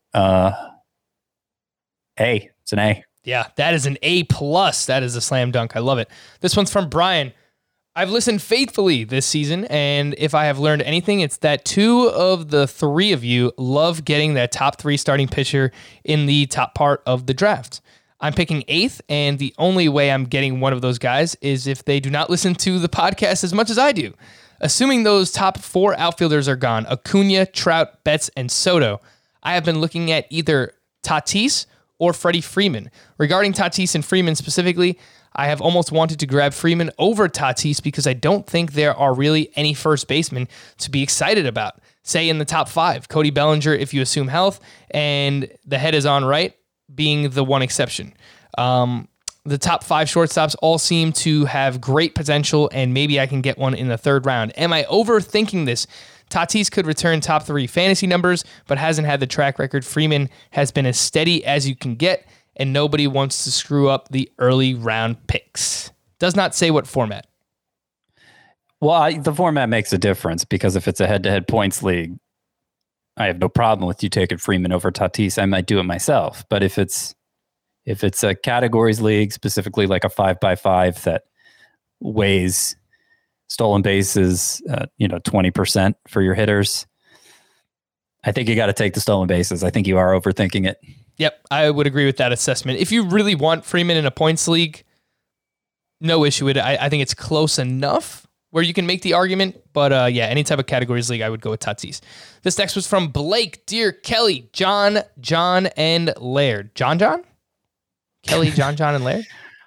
It's an A. Yeah, that is an A+. That is a slam dunk. I love it. This one's from Brian. I've listened faithfully this season, and if I have learned anything, it's that 2 of the 3 of you love getting that top 3 starting pitcher in the top part of the draft. I'm picking 8th, and the only way I'm getting one of those guys is if they do not listen to the podcast as much as I do. Assuming those top 4 outfielders are gone, Acuna, Trout, Betts, and Soto, I have been looking at either Tatis or Freddie Freeman. Regarding Tatis and Freeman specifically, I have almost wanted to grab Freeman over Tatis because I don't think there are really any first basemen to be excited about. Say in the top 5, Cody Bellinger, if you assume health, and the head is on right, being the one exception. The top 5 shortstops all seem to have great potential, and maybe I can get one in the 3rd round. Am I overthinking this? Tatis could return top 3 fantasy numbers, but hasn't had the track record. Freeman has been as steady as you can get, and nobody wants to screw up the early round picks. Does not say what format. Well, the format makes a difference because if it's a head-to-head points league, I have no problem with you taking Freeman over Tatis. I might do it myself, but if it's a categories league, specifically like a 5x5 that weighs stolen bases, 20% for your hitters, I think you got to take the stolen bases. I think you are overthinking it. Yep, I would agree with that assessment. If you really want Freeman in a points league, no issue with it. I think it's close enough where you can make the argument. But any type of categories league, I would go with Tatis. This next was from Blake, Dear Kelly, John, and Laird. John? Kelly, John, and Laird?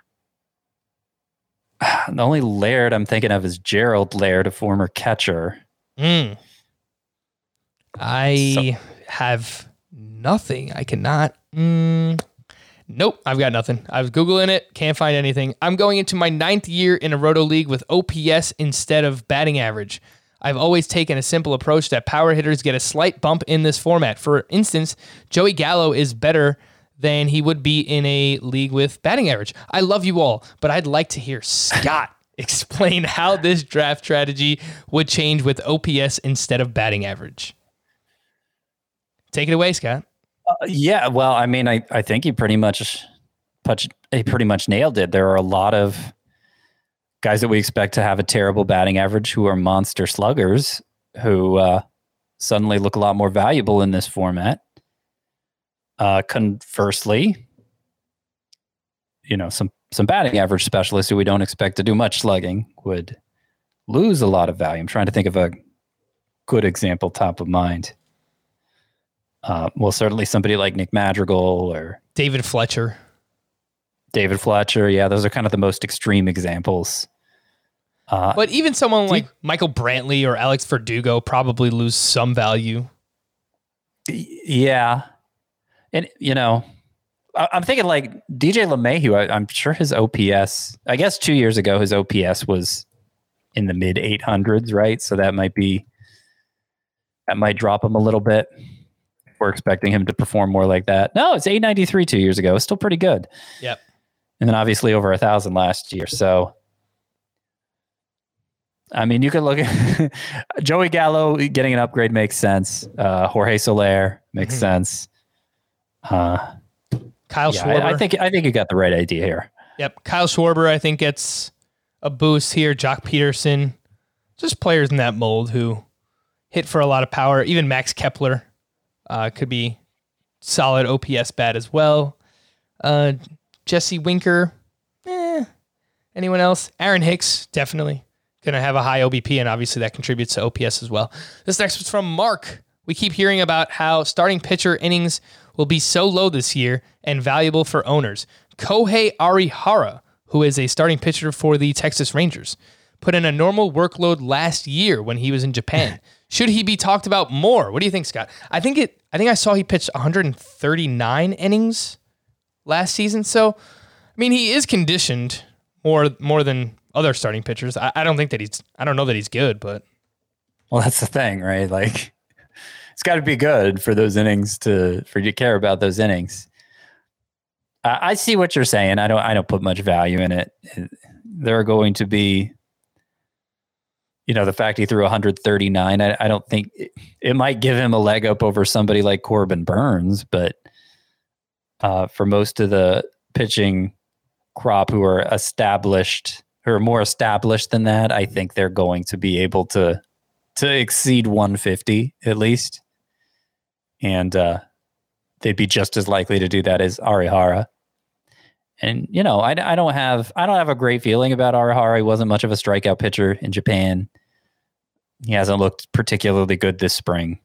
The only Laird I'm thinking of is Gerald Laird, a former catcher. I have nothing. I cannot. Nope, I've got nothing. I was Googling it. Can't find anything. I'm going into my 9th year in a Roto League with OPS instead of batting average. I've always taken a simple approach that power hitters get a slight bump in this format. For instance, Joey Gallo is better than he would be in a league with batting average. I love you all, but I'd like to hear Scott explain how this draft strategy would change with OPS instead of batting average. Take it away, Scott. Yeah, well, I mean, I think he pretty much nailed it. There are a lot of guys that we expect to have a terrible batting average who are monster sluggers who suddenly look a lot more valuable in this format. Conversely, some batting average specialists who we don't expect to do much slugging would lose a lot of value. I'm trying to think of a good example top of mind. Certainly somebody like Nick Madrigal or David Fletcher. Yeah, those are kind of the most extreme examples. But even someone like Michael Brantley or Alex Verdugo probably lose some value. Yeah. And, I'm thinking like DJ LeMahieu, I'm sure his OPS, I guess 2 years ago, his OPS was in the mid 800s, right? So that might drop him a little bit. We're expecting him to perform more like that. No, it's 893 2 years ago. It's still pretty good. Yep. And then obviously over 1,000 last year. So, I mean, you could look at Joey Gallo getting an upgrade makes sense. Jorge Soler makes sense. Kyle Schwarber. I think you got the right idea here. Yep. Kyle Schwarber, I think, gets a boost here. Jock Peterson, just players in that mold who hit for a lot of power. Even Max Kepler could be solid OPS bat as well. Jesse Winker, anyone else? Aaron Hicks, definitely going to have a high OBP, and obviously that contributes to OPS as well. This next was from Mark. We keep hearing about how starting pitcher innings will be so low this year and valuable for owners. Kohei Arihara, who is a starting pitcher for the Texas Rangers, put in a normal workload last year when he was in Japan. Should he be talked about more? What do you think, Scott? I think I saw he pitched 139 innings last season. So, I mean, he is conditioned more than other starting pitchers. I don't know that he's good, but Well, that's the thing, right? Like, it's got to be good for those innings for you to care about those innings. I see what you're saying. I don't put much value in it. There are going to be, the fact he threw 139. I don't think it might give him a leg up over somebody like Corbin Burns, but for most of the pitching crop who are more established than that, I think they're going to be able to exceed 150 at least. And they'd be just as likely to do that as Arihara. And, I don't have a great feeling about Arihara. He wasn't much of a strikeout pitcher in Japan. He hasn't looked particularly good this spring.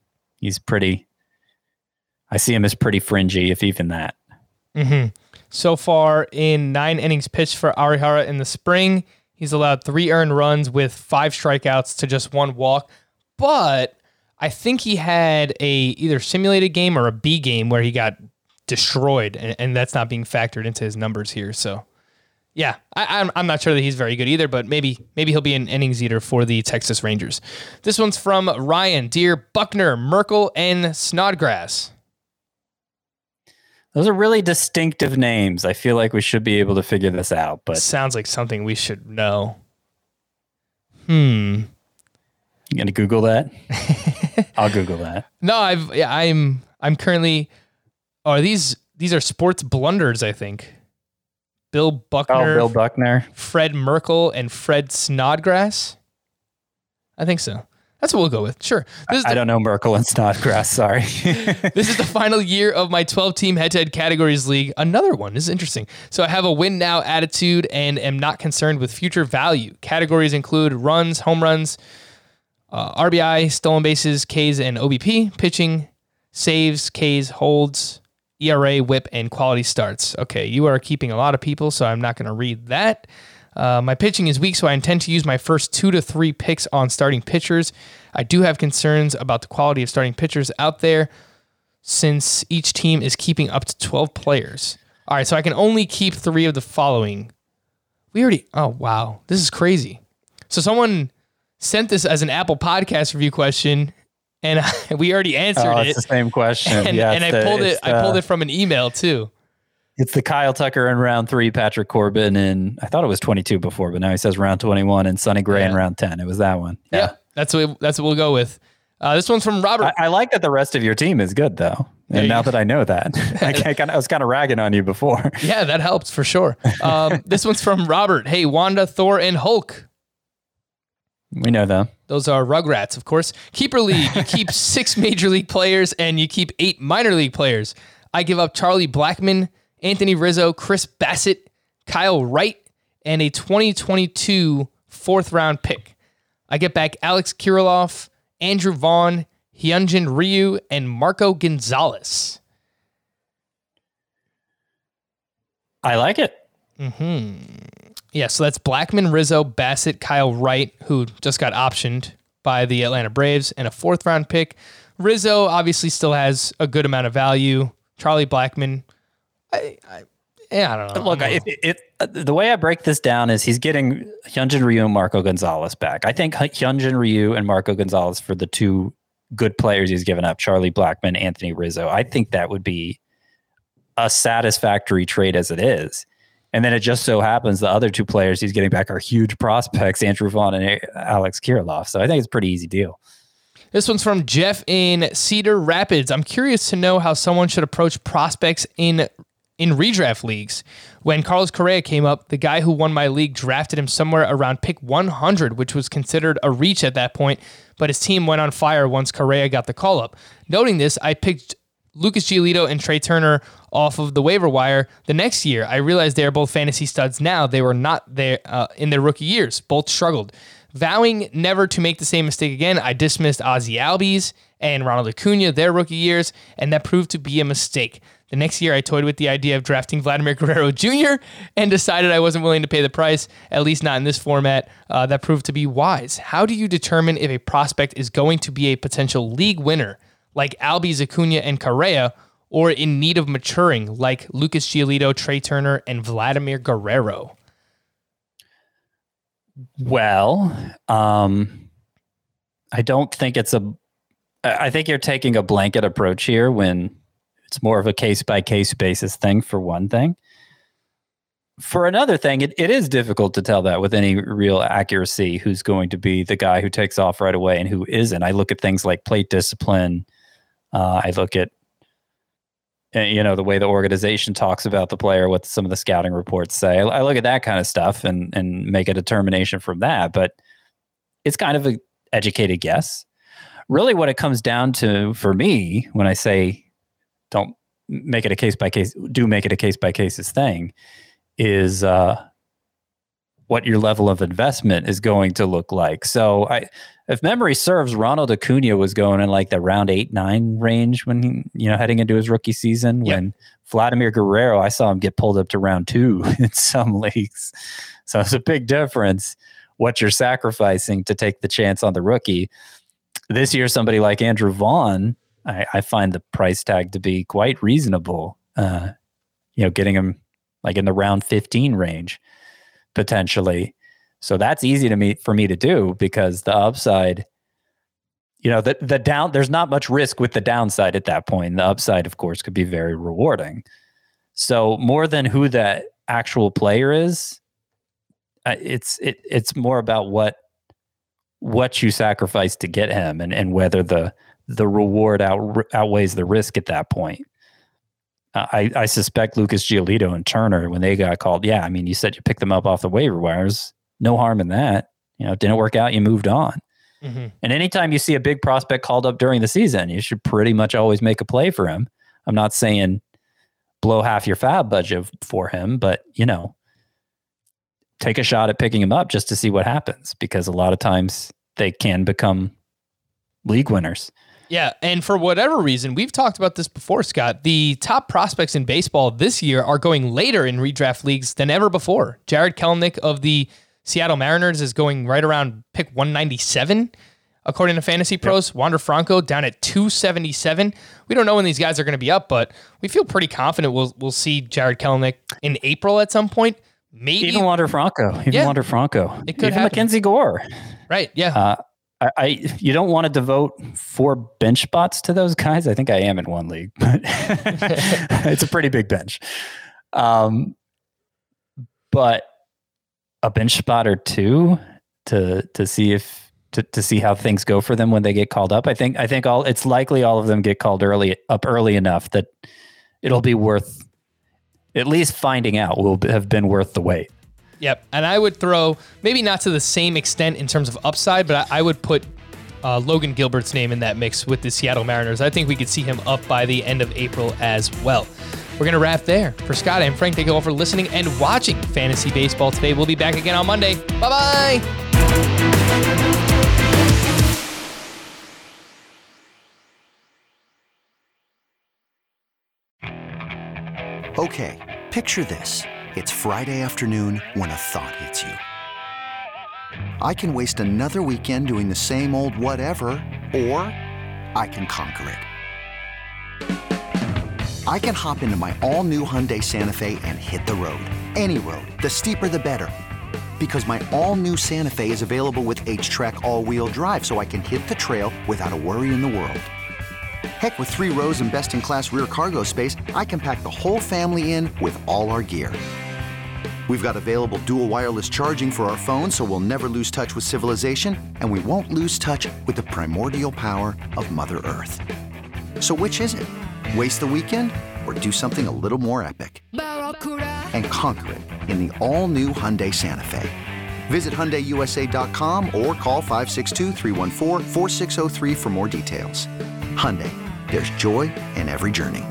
I see him as pretty fringy, if even that. Mm-hmm. So far in 9 innings pitched for Arihara in the spring, he's allowed 3 earned runs with 5 strikeouts to just 1 walk. But I think he had a either simulated game or a B game where he got destroyed, and that's not being factored into his numbers here. So, yeah, I'm not sure that he's very good either, but maybe he'll be an innings eater for the Texas Rangers. This one's from Ryan. Dear Buckner, Merkel, and Snodgrass. Those are really distinctive names. I feel like we should be able to figure this out, but sounds like something we should know. You gonna Google that? I'll Google that. No, I'm currently. Oh, these are sports blunders, I think. Bill Buckner. Oh, Bill Buckner. Fred Merkel and Fred Snodgrass. I think so. That's what we'll go with. Sure. I don't know Merkel and Snodgrass. Sorry. This is the final year of my 12-team head-to-head categories league. Another one. This is interesting. So I have a win now attitude and am not concerned with future value. Categories include runs, home runs, RBI, stolen bases, Ks, and OBP, pitching, saves, Ks, holds, ERA, whip, and quality starts. Okay, you are keeping a lot of people, so I'm not going to read that. My pitching is weak, so I intend to use my first 2 to 3 picks on starting pitchers. I do have concerns about the quality of starting pitchers out there since each team is keeping up to 12 players. All right, so I can only keep 3 of the following. Oh, wow. This is crazy. So someone sent this as an Apple Podcast review question, and we already answered it. It's the same question. And, yeah, I pulled it from an email too. It's the Kyle Tucker in round 3, Patrick Corbin in, I thought it was 22 before, but now he says round 21, and Sonny Gray in round 10. It was that one. Yeah, that's what we'll go with. This one's from Robert. I like that the rest of your team is good, though. And now that I know that, I was kind of ragging on you before. Yeah, that helps for sure. This one's from Robert. Hey, Wanda, Thor, and Hulk. We know them. Those are Rugrats, of course. Keeper League. You keep 6 major league players and you keep 8 minor league players. I give up Charlie Blackmon, Anthony Rizzo, Chris Bassett, Kyle Wright, and a 2022 4th round pick. I get back Alex Kirilloff, Andrew Vaughn, Hyunjin Ryu, and Marco Gonzalez. I like it. Yeah, so that's Blackmon, Rizzo, Bassett, Kyle Wright, who just got optioned by the Atlanta Braves, and a 4th round pick. Rizzo obviously still has a good amount of value. Charlie Blackmon, I don't know. Look, the way I break this down is he's getting Hyunjin Ryu and Marco Gonzalez back. I think Hyunjin Ryu and Marco Gonzalez for the 2 good players he's given up, Charlie Blackmon, Anthony Rizzo. I think that would be a satisfactory trade as it is. And then it just so happens the other 2 players he's getting back are huge prospects, Andrew Vaughn and Alex Kirilloff. So I think it's a pretty easy deal. This one's from Jeff in Cedar Rapids. I'm curious to know how someone should approach prospects in redraft leagues. When Carlos Correa came up, the guy who won my league drafted him somewhere around pick 100, which was considered a reach at that point, but his team went on fire once Correa got the call up. Noting this, I picked Lucas Giolito and Trey Turner off of the waiver wire. The next year, I realized they are both fantasy studs now. They were not there in their rookie years. Both struggled. Vowing never to make the same mistake again, I dismissed Ozzie Albies and Ronald Acuna their rookie years, and that proved to be a mistake. The next year, I toyed with the idea of drafting Vladimir Guerrero Jr. and decided I wasn't willing to pay the price, at least not in this format. That proved to be wise. How do you determine if a prospect is going to be a potential league winner, like Albies, Acuna, and Correa, or in need of maturing, like Lucas Giolito, Trey Turner, and Vladimir Guerrero? Well, I don't think I think you're taking a blanket approach here when it's more of a case-by-case basis thing, for one thing. For another thing, it is difficult to tell that with any real accuracy who's going to be the guy who takes off right away and who isn't. I look at things like plate discipline. I look at, the way the organization talks about the player, what some of the scouting reports say. I look at that kind of stuff and make a determination from that. But it's kind of an educated guess. Really what it comes down to for me when I say don't make it a case-by-case, do make it a case-by-case thing, is what your level of investment is going to look like. So if memory serves, Ronald Acuna was going in like the round 8-9 range when heading into his rookie season. Yep. When Vladimir Guerrero, I saw him get pulled up to round 2 in some leagues. So it's a big difference what you're sacrificing to take the chance on the rookie. This year, somebody like Andrew Vaughn, I find the price tag to be quite reasonable. Getting him like in the round 15 range potentially. So that's easy for me to do because the upside, the down, there's not much risk with the downside at that point. The upside, of course, could be very rewarding. So more than who that actual player is, it's more about what you sacrifice to get him and whether the reward outweighs the risk at that point. I suspect Lucas Giolito and Turner, when they got called, you said you picked them up off the waiver wires. No harm in that. It didn't work out, you moved on. Mm-hmm. And anytime you see a big prospect called up during the season, you should pretty much always make a play for him. I'm not saying blow half your fab budget for him, but, take a shot at picking him up just to see what happens, because a lot of times they can become league winners. Yeah, and for whatever reason, we've talked about this before, Scott, the top prospects in baseball this year are going later in redraft leagues than ever before. Jared Kelenic of the Seattle Mariners is going right around pick 197, according to Fantasy Pros. Yep. Wander Franco down at 277. We don't know when these guys are going to be up, but we feel pretty confident we'll see Jared Kelenic in April at some point. Maybe even Wander Franco. It could happen. Mackenzie Gore. Right. Yeah. You don't want to devote 4 bench spots to those guys. I think I am in one league, but it's a pretty big bench. But a bench spot or 2 to see to see how things go for them when they get called up. I think it's likely all of them get called early enough that it'll be worth, at least finding out will have been worth the wait. Yep, and I would throw, maybe not to the same extent in terms of upside, but I would put Logan Gilbert's name in that mix with the Seattle Mariners. I think we could see him up by the end of April as well. We're going to wrap there. For Scott and Frank, thank you all for listening and watching Fantasy Baseball today. We'll be back again on Monday. Bye-bye! Okay, picture this. It's Friday afternoon when a thought hits you. I can waste another weekend doing the same old whatever, or I can conquer it. I can hop into my all-new Hyundai Santa Fe and hit the road. Any road. The steeper, the better. Because my all-new Santa Fe is available with H-Track all-wheel drive, so I can hit the trail without a worry in the world. Heck, with 3 rows and best-in-class rear cargo space, I can pack the whole family in with all our gear. We've got available dual wireless charging for our phones, so we'll never lose touch with civilization, and we won't lose touch with the primordial power of Mother Earth. So which is it? Waste the weekend or do something a little more epic? And conquer it in the all-new Hyundai Santa Fe. Visit HyundaiUSA.com or call 562-314-4603 for more details. Hyundai, there's joy in every journey.